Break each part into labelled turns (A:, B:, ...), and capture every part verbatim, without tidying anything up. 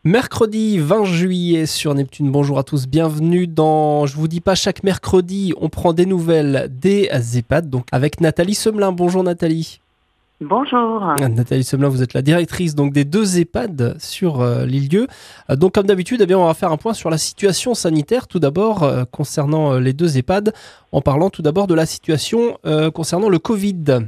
A: Mercredi vingt juillet sur Neptune, bonjour à tous, bienvenue dans, je vous dis pas chaque mercredi, on prend des nouvelles des EHPAD, donc avec Nathalie Semelin. Bonjour Nathalie.
B: Bonjour.
A: Nathalie Semelin, vous êtes la directrice donc des deux EHPAD sur euh, l'île-Dieu. Euh, donc comme d'habitude, eh bien, on va faire un point sur la situation sanitaire tout d'abord euh, concernant euh, les deux EHPAD, en parlant tout d'abord de la situation euh, concernant le Covid.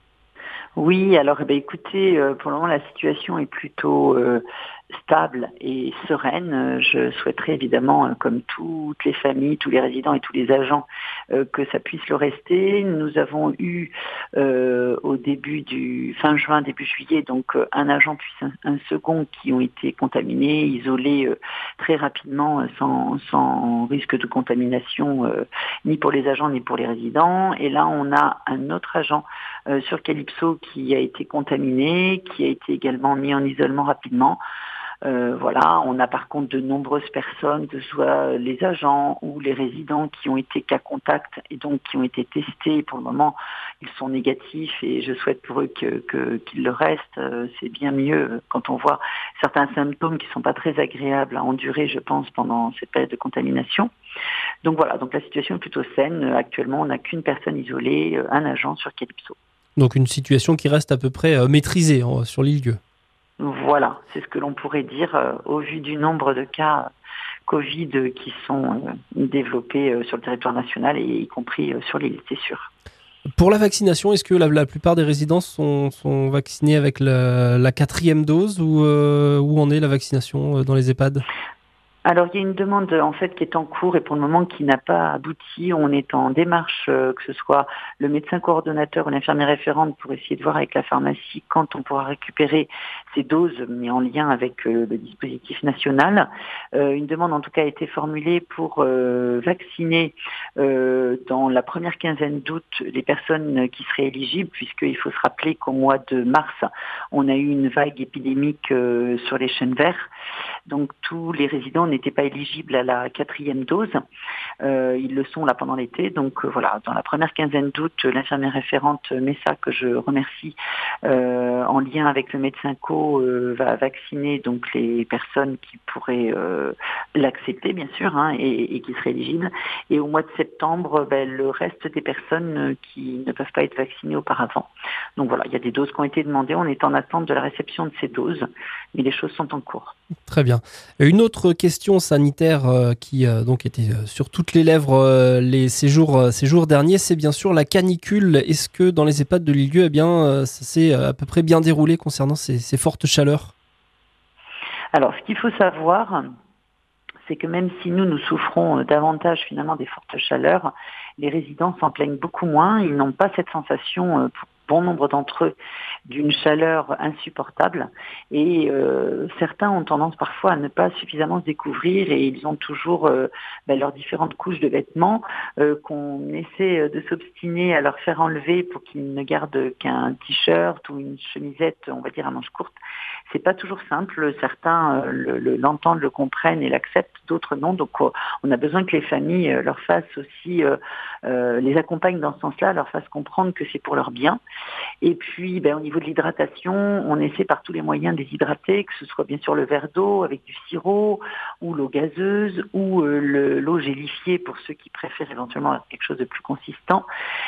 B: Oui, alors eh bien, écoutez, euh, pour le moment la situation est plutôt euh, stable et sereine. Je souhaiterais évidemment, euh, comme toutes les familles, tous les résidents et tous les agents, euh, que ça puisse le rester. Nous avons eu euh, au début du fin juin, début juillet, donc euh, un agent puis un, un second qui ont été contaminés, isolés euh, très rapidement, euh, sans, sans risque de contamination euh, ni pour les agents ni pour les résidents. Et là, on a un autre agent euh, sur Calypso qui a été contaminé, qui a été également mis en isolement rapidement. Euh, voilà, on a par contre de nombreuses personnes, que ce soit les agents ou les résidents, qui ont été cas contact et donc qui ont été testés. Pour le moment, ils sont négatifs et je souhaite pour eux que, que, qu'ils le restent. Euh, c'est bien mieux quand on voit certains symptômes qui ne sont pas très agréables à endurer, je pense, pendant cette période de contamination. Donc voilà, donc la situation est plutôt saine. Actuellement, on n'a qu'une personne isolée, un agent sur Calypso.
A: Donc une situation qui reste à peu prez euh, maîtrisée euh, sur l'île-Dieu.
B: Voilà, c'est ce que l'on pourrait dire euh, au vu du nombre de cas Covid qui sont euh, développés euh, sur le territoire national et y compris euh, sur l'île, c'est sûr.
A: Pour la vaccination, est-ce que la, la plupart des résidents sont, sont vaccinés avec la, la quatrième dose ou euh, où en est la vaccination dans les EHPAD ?
B: Alors il y a une demande en fait qui est en cours et pour le moment qui n'a pas abouti. On est en démarche, euh, que ce soit le médecin coordonnateur ou l'infirmière référente, pour essayer de voir avec la pharmacie quand on pourra récupérer ces doses, mais en lien avec euh, le dispositif national. Euh, une demande en tout cas a été formulée pour euh, vacciner euh, dans la première quinzaine d'août les personnes qui seraient éligibles, puisqu'il faut se rappeler qu'au mois de mars, on a eu une vague épidémique euh, sur les chênes verts. Donc tous les résidents n'étaient pas éligibles à la quatrième dose. Euh, ils le sont là pendant l'été. Donc euh, voilà, dans la première quinzaine d'août, l'infirmière référente Messa, que je remercie, euh, en lien avec le médecin co, euh, va vacciner donc les personnes qui pourraient euh, l'accepter, bien sûr, hein, et, et qui seraient éligibles. Et au mois de septembre, ben, le reste des personnes qui ne peuvent pas être vaccinées auparavant. Donc voilà, il y a des doses qui ont été demandées. On est en attente de la réception de ces doses, mais les choses sont en cours.
A: Très bien. Une autre question sanitaire euh, qui euh, donc était euh, sur toutes les lèvres euh, les, ces, jours, euh, ces jours derniers, c'est bien sûr la canicule. Est-ce que dans les EHPAD de l'île-Dieu, eh bien, euh, ça s'est à peu près bien déroulé concernant ces, ces fortes chaleurs ?
B: Alors, ce qu'il faut savoir, c'est que même si nous, nous souffrons davantage finalement des fortes chaleurs, les résidents s'en plaignent beaucoup moins. Ils n'ont pas cette sensation, pour bon nombre d'entre eux, d'une chaleur insupportable. Et euh, certains ont tendance parfois à ne pas suffisamment se découvrir et ils ont toujours euh, ben, leurs différentes couches de vêtements euh, qu'on essaie de s'obstiner à leur faire enlever pour qu'ils ne gardent qu'un t-shirt ou une chemisette, on va dire à manches courtes. C'est pas toujours simple. Certains euh, le, le, l'entendent, le comprennent et l'acceptent, d'autres non. Donc euh, on a besoin que les familles euh, leur fassent aussi, euh, euh, les accompagnent dans ce sens-là, leur fassent comprendre que c'est pour leur bien. Et puis, ben, au niveau de l'hydratation, on essaie par tous les moyens de les hydrater, que ce soit bien sûr le verre d'eau avec du sirop, ou l'eau gazeuse, ou euh, le, l'eau gélifiée pour ceux qui préfèrent éventuellement quelque chose de plus consistant.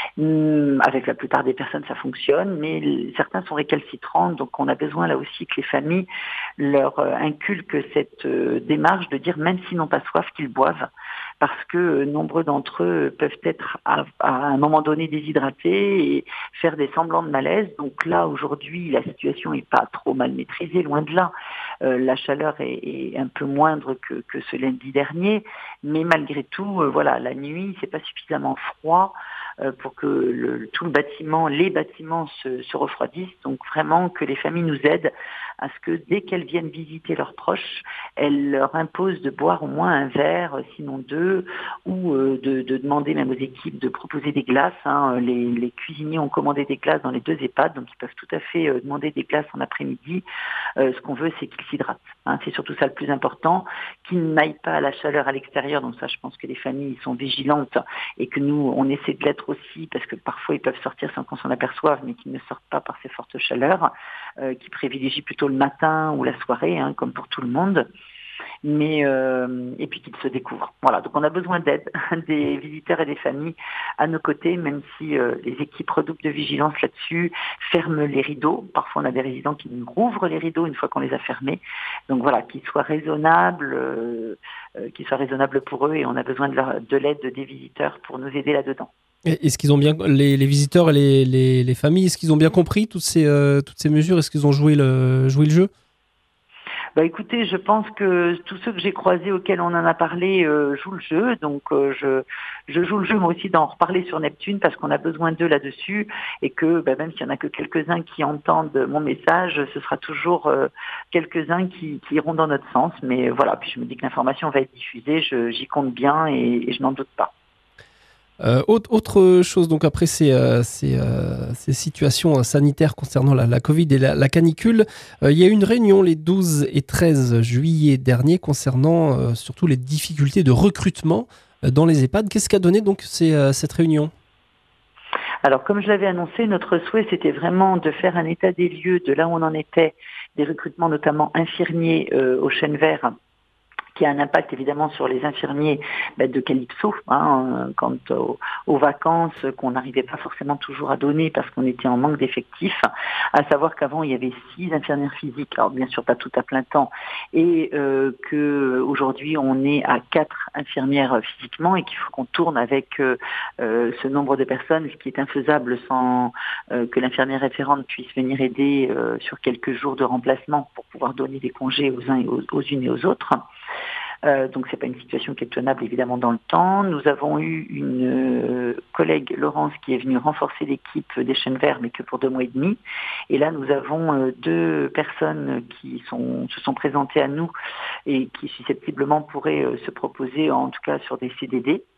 B: Hum, avec la plupart des personnes, ça fonctionne, mais l- certains sont récalcitrants, donc on a besoin là aussi que les familles leur euh, inculquent cette euh, démarche de dire, même s'ils n'ont pas soif, qu'ils boivent, parce que euh, nombreux d'entre eux peuvent être à, à un moment donné déshydratés et faire des semblants de malaise. Donc là, aujourd'hui, la situation n'est pas trop mal maîtrisée, loin de là. Euh, la chaleur est, est un peu moindre que, que ce lundi dernier, mais malgré tout, euh, voilà, la nuit, c'est pas suffisamment froid euh, pour que le, tout le bâtiment, les bâtiments se, se refroidissent. Donc vraiment que les familles nous aident à ce que dès qu'elles viennent visiter leurs proches, elles leur imposent de boire au moins un verre, sinon deux, ou euh, de, de demander même aux équipes de proposer des glaces. Hein. Les, les cuisiniers ont commandé des glaces dans les deux EHPAD, donc ils peuvent tout à fait euh, demander des glaces en après-midi. Euh, ce qu'on veut, c'est qu'ils s'hydratent. Hein. C'est surtout ça le plus important, qu'ils n'aillent pas à la chaleur à l'extérieur. Donc ça, je pense que les familles sont vigilantes et que nous, on essaie de l'être d'autres aussi, parce que parfois ils peuvent sortir sans qu'on s'en aperçoive, mais qui ne sortent pas par ces fortes chaleurs, euh, qui privilégient plutôt le matin ou la soirée, hein, comme pour tout le monde. Mais euh, et puis qu'ils se découvrent. Voilà, donc on a besoin d'aide des visiteurs et des familles à nos côtés, même si euh, les équipes redoublent de vigilance là-dessus, ferment les rideaux. Parfois, on a des résidents qui nous rouvrent les rideaux une fois qu'on les a fermés. Donc voilà, qu'ils soient raisonnables, euh, euh, qu'ils soient raisonnables pour eux, et on a besoin de, leur, de l'aide des visiteurs pour nous aider là-dedans.
A: Est-ce qu'ils ont bien les, les visiteurs et les, les, les familles, est-ce qu'ils ont bien compris toutes ces euh, toutes ces mesures? Est-ce qu'ils ont joué le joué le jeu?
B: Bah écoutez, je pense que tous ceux que j'ai croisés auxquels on en a parlé euh, jouent le jeu, donc euh, je, je joue le jeu moi aussi d'en reparler sur Neptune parce qu'on a besoin d'eux là-dessus et que bah, même s'il y en a que quelques-uns qui entendent mon message, ce sera toujours euh, quelques-uns qui, qui iront dans notre sens. Mais voilà, puis je me dis que l'information va être diffusée, je, j'y compte bien et, et je n'en doute pas.
A: Euh, autre, autre chose, donc après ces, euh, ces, euh, ces situations sanitaires concernant la, la Covid et la, la canicule, euh, il y a eu une réunion les douze et treize juillet dernier concernant euh, surtout les difficultés de recrutement euh, dans les EHPAD. Qu'est-ce qu'a donné donc ces, euh, cette réunion?
B: Alors, comme je l'avais annoncé, notre souhait, c'était vraiment de faire un état des lieux de là où on en était, des recrutements notamment infirmiers euh, au Chêne Vert, qui a un impact évidemment sur les infirmiers bah, de Calypso, hein, quant aux, aux vacances qu'on n'arrivait pas forcément toujours à donner parce qu'on était en manque d'effectifs, à savoir qu'avant il y avait six infirmières physiques, alors bien sûr pas tout à plein temps, et euh, qu'aujourd'hui on est à quatre infirmières physiquement et qu'il faut qu'on tourne avec euh, euh, ce nombre de personnes, ce qui est infaisable sans euh, que l'infirmière référente puisse venir aider euh, sur quelques jours de remplacement pour pouvoir donner des congés aux uns et aux, aux unes et aux autres. Euh, donc c'est pas une situation qui est tenable évidemment dans le temps. Nous avons eu une euh, collègue, Laurence, qui est venue renforcer l'équipe des Chênes Verts, mais que pour deux mois et demi. Et là, nous avons euh, deux personnes qui sont, se sont présentées à nous et qui susceptiblement pourraient euh, se proposer, en tout cas sur des C D D.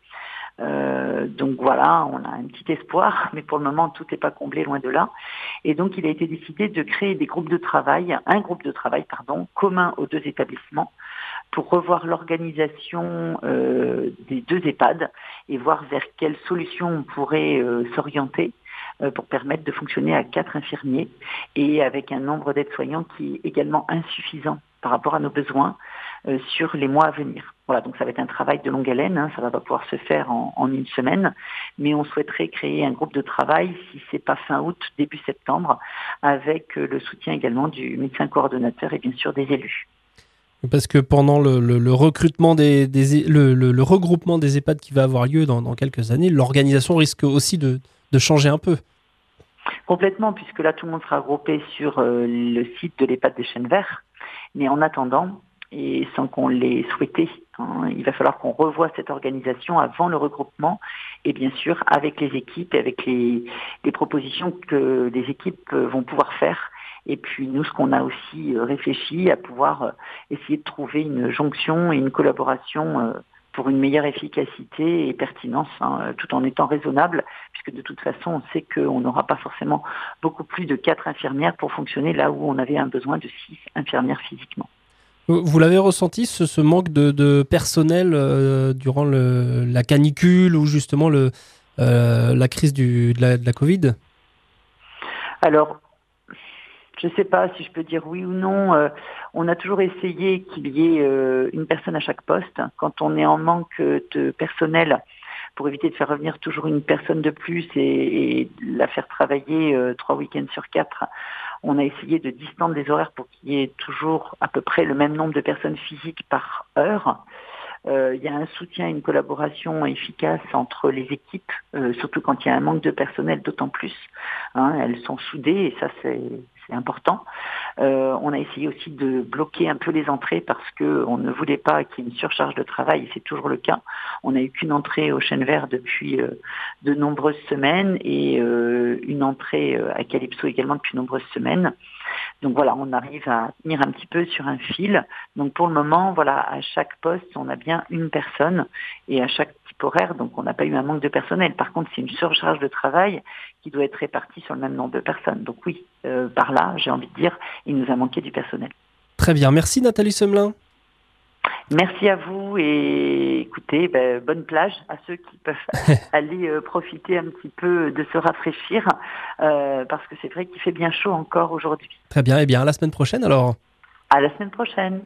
B: Euh, donc voilà, on a un petit espoir, mais pour le moment tout n'est pas comblé, loin de là. Et donc il a été décidé de créer des groupes de travail, un groupe de travail pardon, commun aux deux établissements, pour revoir l'organisation euh, des deux EHPAD et voir vers quelles solutions on pourrait euh, s'orienter euh, pour permettre de fonctionner à quatre infirmiers et avec un nombre d'aides-soignants qui est également insuffisant par rapport à nos besoins euh, sur les mois à venir. Voilà, donc ça va être un travail de longue haleine, hein, ça va pas pouvoir se faire en, en une semaine, mais on souhaiterait créer un groupe de travail, si c'est pas fin août, début septembre, avec euh, le soutien également du médecin coordonnateur et bien sûr des élus.
A: Parce que pendant le, le, le recrutement des, des le, le, le regroupement des EHPAD qui va avoir lieu dans, dans quelques années, l'organisation risque aussi de, de changer un peu.
B: Complètement, puisque là tout le monde sera regroupé sur euh, le site de l'EHPAD des Chênes Verts. Mais en attendant, et sans qu'on l'ait souhaité, hein, il va falloir qu'on revoie cette organisation avant le regroupement et bien sûr avec les équipes et avec les, les propositions que les équipes vont pouvoir faire. Et puis nous, ce qu'on a aussi réfléchi à pouvoir essayer de trouver une jonction et une collaboration pour une meilleure efficacité et pertinence, hein, tout en étant raisonnable, puisque de toute façon, on sait qu'on n'aura pas forcément beaucoup plus de quatre infirmières pour fonctionner là où on avait un besoin de six infirmières physiquement.
A: Vous l'avez ressenti, ce, ce manque de, de personnel euh, durant le, la canicule ou justement le, euh, la crise du, de, la, de la Covid?
B: Alors, je ne sais pas si je peux dire oui ou non. Euh, on a toujours essayé qu'il y ait euh, une personne à chaque poste. Quand on est en manque de personnel, pour éviter de faire revenir toujours une personne de plus et, et la faire travailler euh, trois week-ends sur quatre, on a essayé de distendre les horaires pour qu'il y ait toujours à peu près le même nombre de personnes physiques par heure. Euh, il y a un soutien, une collaboration efficace entre les équipes, euh, surtout quand il y a un manque de personnel, d'autant plus. Hein, elles sont soudées et ça c'est, c'est important. Euh, on a essayé aussi de bloquer un peu les entrées parce qu'on ne voulait pas qu'il y ait une surcharge de travail et c'est toujours le cas. On n'a eu qu'une entrée au Chêne Vert depuis euh, de nombreuses semaines et euh, une entrée euh, à Calypso également depuis de nombreuses semaines. Donc voilà, on arrive à tenir un petit peu sur un fil. Donc pour le moment, voilà, à chaque poste, on a bien une personne et à chaque type horaire, donc on n'a pas eu un manque de personnel. Par contre, c'est une surcharge de travail qui doit être répartie sur le même nombre de personnes. Donc oui, euh, par là, j'ai envie de dire, il nous a manqué du personnel.
A: Très bien, merci Nathalie Semelin.
B: Merci à vous et écoutez, ben, bonne plage à ceux qui peuvent aller euh, profiter un petit peu de se rafraîchir euh, parce que c'est vrai qu'il fait bien chaud encore aujourd'hui.
A: Très bien, et bien à la semaine prochaine alors.
B: À la semaine prochaine.